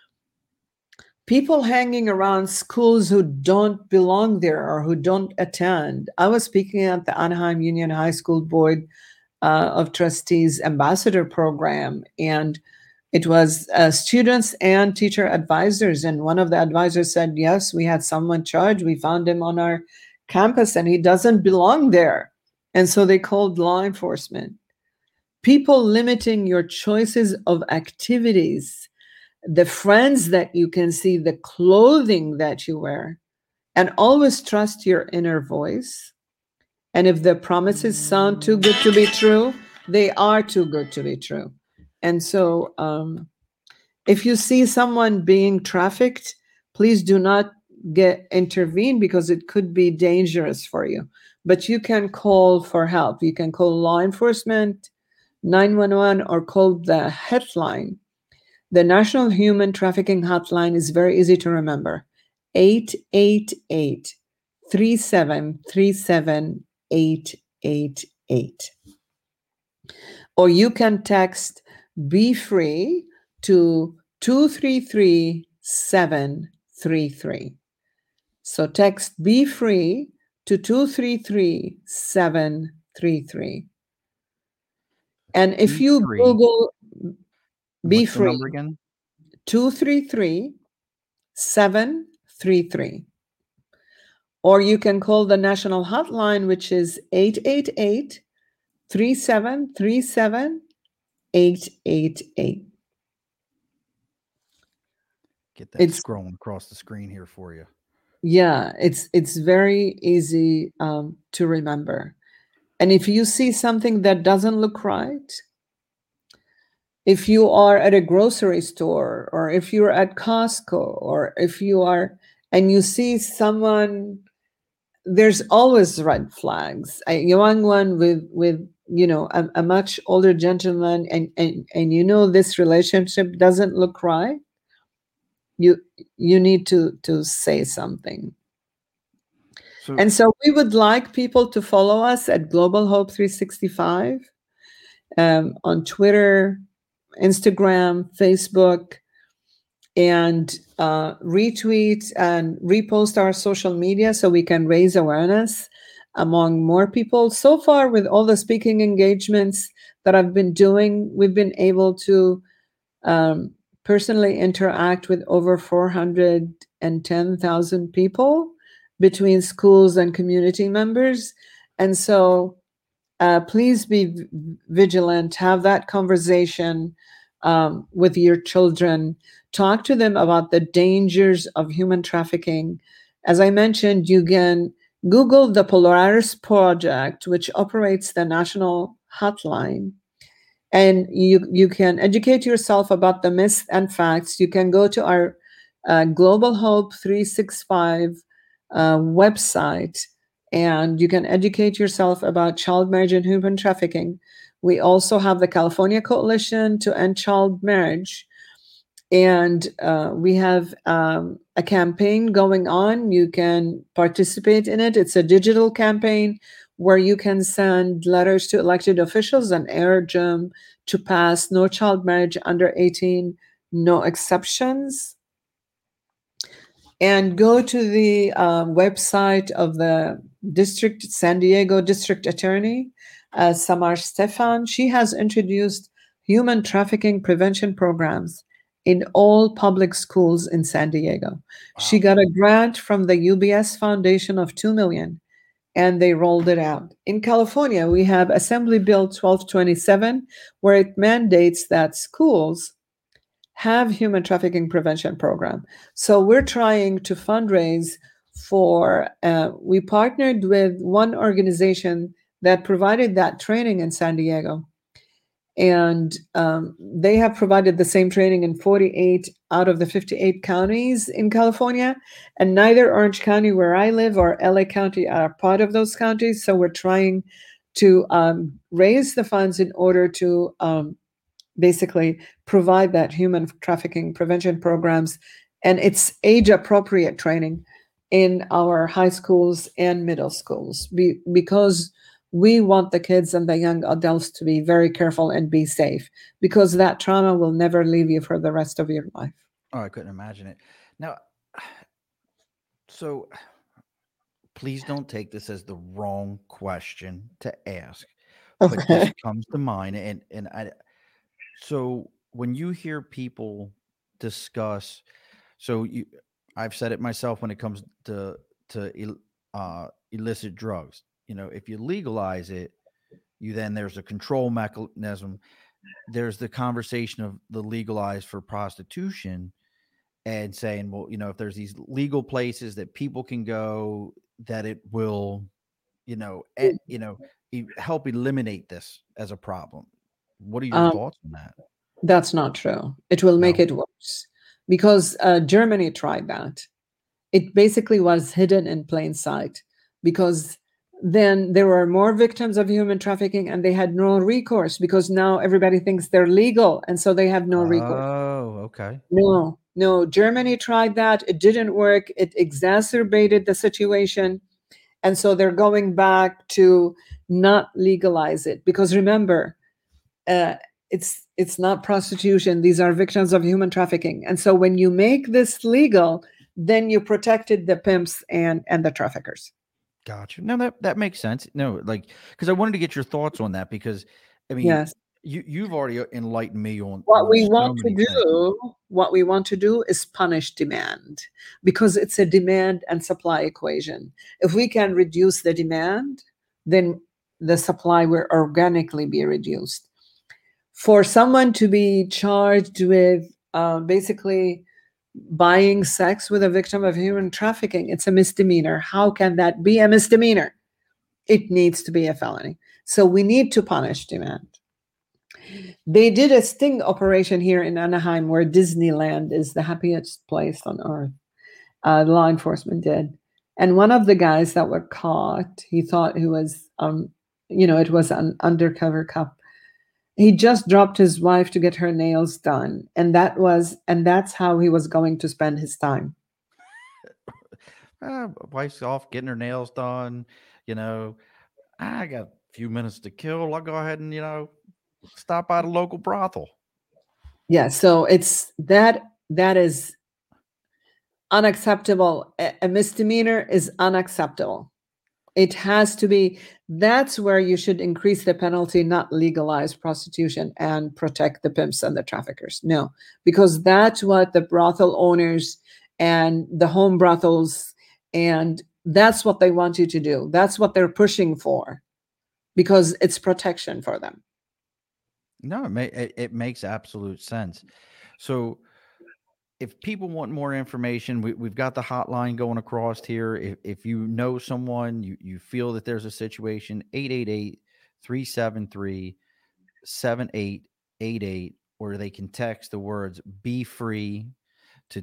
People hanging around schools who don't belong there or who don't attend. I was speaking at the Anaheim Union High School Board of Trustees Ambassador Program, and it was students and teacher advisors. And one of the advisors said, yes, we had someone charged. We found him on our campus and he doesn't belong there. And so they called law enforcement. People limiting your choices of activities, the friends that you can see, the clothing that you wear, and always trust your inner voice. And if the promises sound too good to be true, they are too good to be true. And so if you see someone being trafficked, please do not intervene because it could be dangerous for you. But you can call for help. You can call law enforcement, 911, or call the headline. The National Human Trafficking Hotline is very easy to remember. 888-3737-888. Or you can text Be Free to 233-733. So text Be Free to 233-733. And if you Google Be What's the Free, number again? 233-733. Or you can call the national hotline, which is 888-3737-888. Get that scrolling across the screen here for you. Yeah, it's very easy to remember. And if you see something that doesn't look right, if you are at a grocery store, or if you're at Costco, or if you are, and you see someone, there's always red flags. A young one with a much older gentleman, and this relationship doesn't look right, you need to say something. And so we would like people to follow us at Global Hope 365 on Twitter, Instagram, Facebook, and retweet and repost our social media so we can raise awareness among more people. So far, with all the speaking engagements that I've been doing, we've been able to personally interact with over 410,000 people between schools and community members. And so please be vigilant, have that conversation with your children. Talk to them about the dangers of human trafficking. As I mentioned, you can Google the Polaris Project, which operates the national hotline, and you can educate yourself about the myths and facts. You can go to our Global Hope 365 website, and you can educate yourself about child marriage and human trafficking. We also have the California Coalition to End Child Marriage, and we have a campaign going on. You can participate in it. It's a digital campaign where you can send letters to elected officials and urge them to pass no child marriage under 18, no exceptions. And go to the website of the San Diego District Attorney, Samar Stefan. She has introduced human trafficking prevention programs in all public schools in San Diego. Wow. She got a grant from the UBS Foundation of $2 million, and they rolled it out. In California, we have Assembly Bill 1227, where it mandates that schools have human trafficking prevention program. So we're trying to fundraise for, we partnered with one organization that provided that training in San Diego. And they have provided the same training in 48 out of the 58 counties in California. And neither Orange County, where I live, or LA County are part of those counties. So we're trying to raise the funds in order to basically provide that human trafficking prevention programs. And it's age-appropriate training in our high schools and middle schools, because we want the kids and the young adults to be very careful and be safe, because that trauma will never leave you for the rest of your life. Oh, I couldn't imagine it. Now, so please don't take this as the wrong question to ask, but this comes to mind. So when you hear people discuss, I've said it myself when it comes to illicit drugs. If you legalize it, there's a control mechanism. There's the conversation of the legalized for prostitution, and saying, well, if there's these legal places that people can go, that it will, help eliminate this as a problem. What are your thoughts on that? That's not true. It will make it worse, because Germany tried that. It basically was hidden in plain sight, because then there were more victims of human trafficking, and they had no recourse because now everybody thinks they're legal, and so they have no recourse. Oh, okay. No. Germany tried that. It didn't work. It exacerbated the situation. And so they're going back to not legalize it because remember, it's not prostitution. These are victims of human trafficking. And so when you make this legal, then you protected the pimps and the traffickers. Gotcha. No, that makes sense. No, like, because I wanted to get your thoughts on that because, I mean, Yes. you've already enlightened me on What we so want to many things. what we want to do is punish demand because it's a demand and supply equation. If we can reduce the demand, then the supply will organically be reduced. For someone to be charged with basically buying sex with a victim of human trafficking, it's a misdemeanor. How can that be a misdemeanor? It needs to be a felony. So we need to punish demand. They did a sting operation here in Anaheim where Disneyland is the happiest place on earth. Law enforcement did. And one of the guys that were caught, he thought he was, it was an undercover cop. He just dropped his wife to get her nails done. And that's how he was going to spend his time. Wife's off getting her nails done. I got a few minutes to kill. I'll go ahead and, stop by the local brothel. Yeah. So it's that is unacceptable. A misdemeanor is unacceptable. It has to be, that's where you should increase the penalty, not legalize prostitution and protect the pimps and the traffickers. No, because that's what the brothel owners and the home brothels, and that's what they want you to do. That's what they're pushing for because it's protection for them. No, it makes absolute sense. So if people want more information, we've got the hotline going across here. If you know someone, you feel that there's a situation, 888-373-7888, or they can text the words "Be Free" to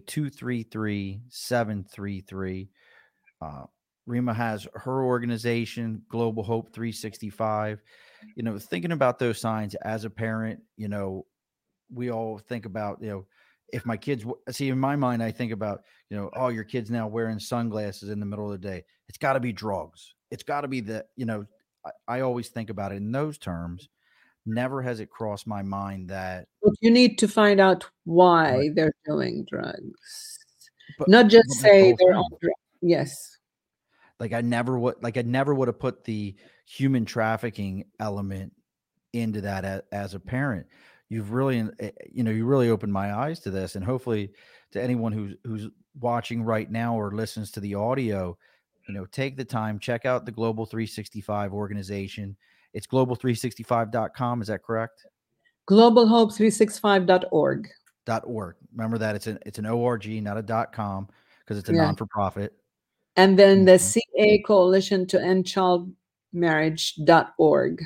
233-733. Rima has her organization, Global Hope 365. Thinking about those signs as a parent, we all think about, if my kids see, in my mind, I think about, oh, your kid's now wearing sunglasses in the middle of the day. It's got to be drugs. It's got to be I always think about it in those terms. Never has it crossed my mind that. But you need to find out why they're doing drugs, not just say they're on drugs. Yes. Like I never would have put the human trafficking element into that as a parent. You've really, you really opened my eyes to this, and hopefully to anyone who's watching right now or listens to the audio, take the time, check out the Global 365 organization. It's global365.com. Is that correct? Globalhope365.org. .org. Remember that it's an org, not a .com, because it's a non-for-profit. And then the CA Coalition to End Child Marriage.org.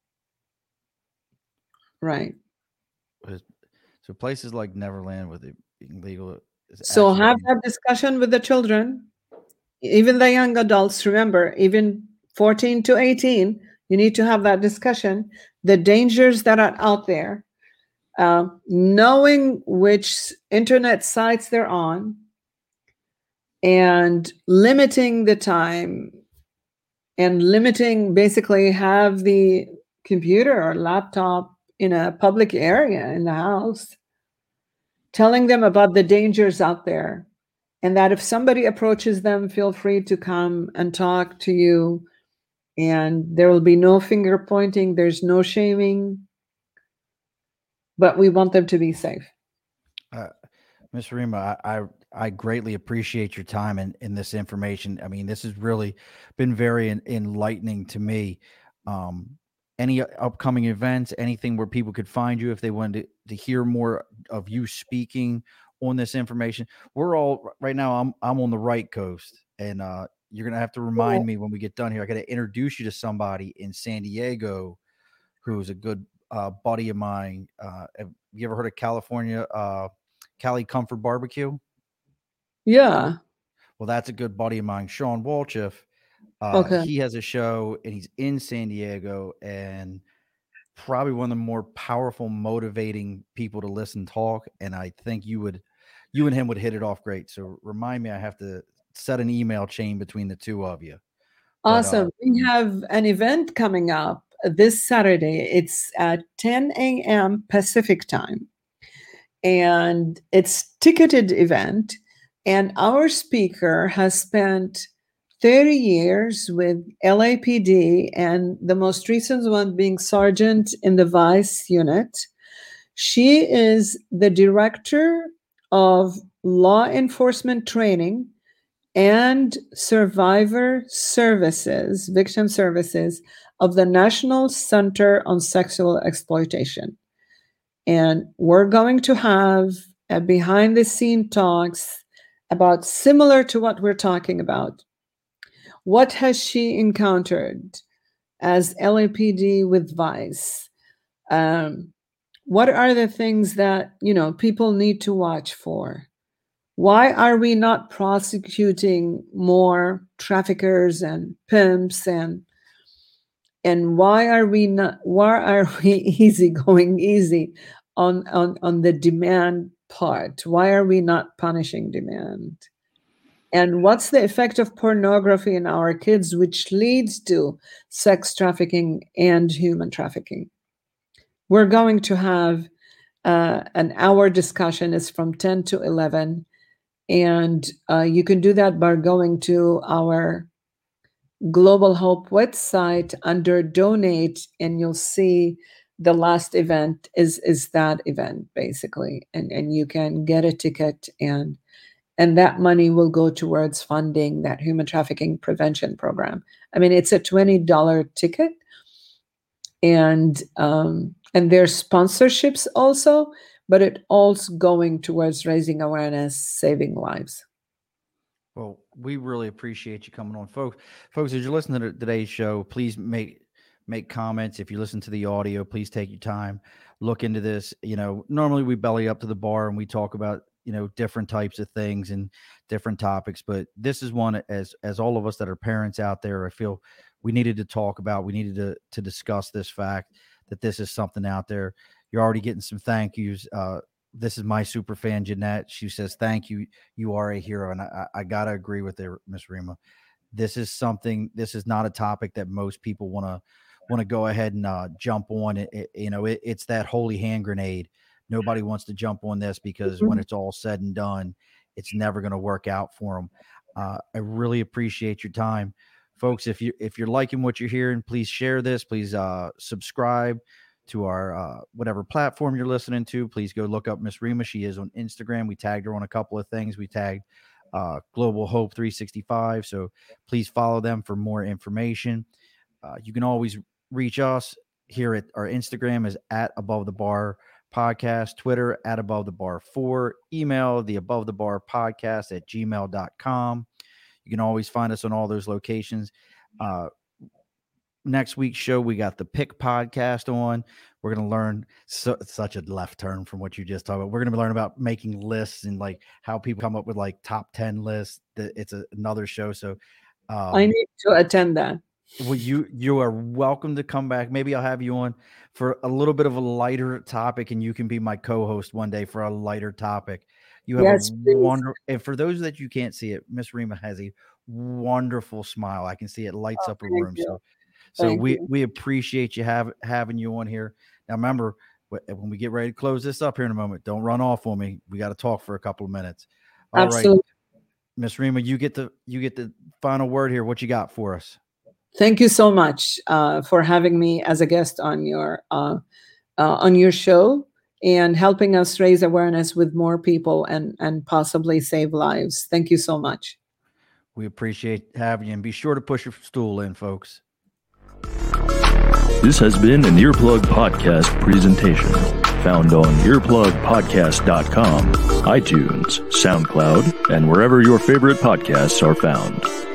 Right. So places like Neverland with it being legal. So have that discussion with the children, even the young adults. Remember, even 14 to 18, you need to have that discussion. The dangers that are out there, knowing which internet sites they're on, and limiting the time, and basically have the computer or laptop in a public area in the house, telling them about the dangers out there, and that if somebody approaches them, feel free to come and talk to you, and there will be no finger pointing, there's no shaming, but we want them to be safe. Ms. Rima, I greatly appreciate your time and this information. I mean, this has really been very enlightening to me. Any upcoming events, anything where people could find you if they wanted to hear more of you speaking on this information? We're all right now. I'm on the right coast, and you're gonna have to remind me when we get done here. I got to introduce you to somebody in San Diego who's a good buddy of mine. Have you ever heard of California? Cali Comfort Barbecue? Yeah. Well, that's a good buddy of mine, Sean Walchef. Okay. He has a show and he's in San Diego, and probably one of the more powerful, motivating people to listen talk. And I think you and him would hit it off great. So remind me, I have to set an email chain between the two of you. Awesome. We have an event coming up this Saturday. It's at 10 a.m. Pacific time. And it's ticketed event. And our speaker has spent 30 years with LAPD, and the most recent one being sergeant in the Vice unit. She is the director of law enforcement training and survivor services, victim services of the National Center on Sexual Exploitation. And we're going to have a behind the scene talks about similar to what we're talking about. What has she encountered as LAPD with Vice? What are the things that, people need to watch for? Why are we not prosecuting more traffickers and pimps, and why are we going easy on the demand part? Why are we not punishing demand? And what's the effect of pornography in our kids, which leads to sex trafficking and human trafficking? We're going to have an hour discussion. It's from 10 to 11. And you can do that by going to our Global Hope website under donate, and you'll see the last event is that event, basically. And you can get a ticket, and that money will go towards funding that human trafficking prevention program. I mean, it's a $20 ticket, and there's sponsorships also, but it all's going towards raising awareness, saving lives. Well, we really appreciate you coming on, folks. Folks, as you're listening to today's show, please make comments. If you listen to the audio, please take your time, look into this. Normally we belly up to the bar and we talk about different types of things and different topics, but this is one, as all of us that are parents out there, I feel we needed to talk about. We needed to discuss this fact that this is something out there. You're already getting some thank yous. This is my super fan, Jeanette. She says, thank you. You are a hero. And I got to agree with her, Ms. Rima. This is not a topic that most people want to go ahead and jump on. It's that holy hand grenade. Nobody wants to jump on this because when it's all said and done, it's never going to work out for them. I really appreciate your time, folks. If you're liking what you're hearing, please share this. Please subscribe to our whatever platform you're listening to. Please go look up Miss Rima. She is on Instagram. We tagged her on a couple of things. We tagged Global Hope 365. So please follow them for more information. You can always reach us here at our Instagram is at Above the Bar Podcast, Twitter at Above the Bar 4, email the Above the Bar Podcast at gmail.com. You can always find us on all those locations. Next week's show, we got the Pick Podcast on. We're going to learn such a left turn from what you just talked about. We're going to learn about making lists and like how people come up with like top 10 lists. It's another show. So I need to attend that. Well, you are welcome to come back. Maybe I'll have you on for a little bit of a lighter topic, and you can be my co-host one day for a lighter topic. You have a wonderful, and for those that you can't see it, Miss Rima has a wonderful smile. I can see it lights up a room. So we appreciate you having you on here. Now, remember, when we get ready to close this up here in a moment, don't run off on me. We got to talk for a couple of minutes. All Absolutely. Right, Miss Rima, you get the final word here. What you got for us? Thank you so much for having me as a guest on your show and helping us raise awareness with more people and possibly save lives. Thank you so much. We appreciate having you, and be sure to push your stool in, folks. This has been an Earplug Podcast presentation, found on earplugpodcast.com, iTunes, SoundCloud, and wherever your favorite podcasts are found.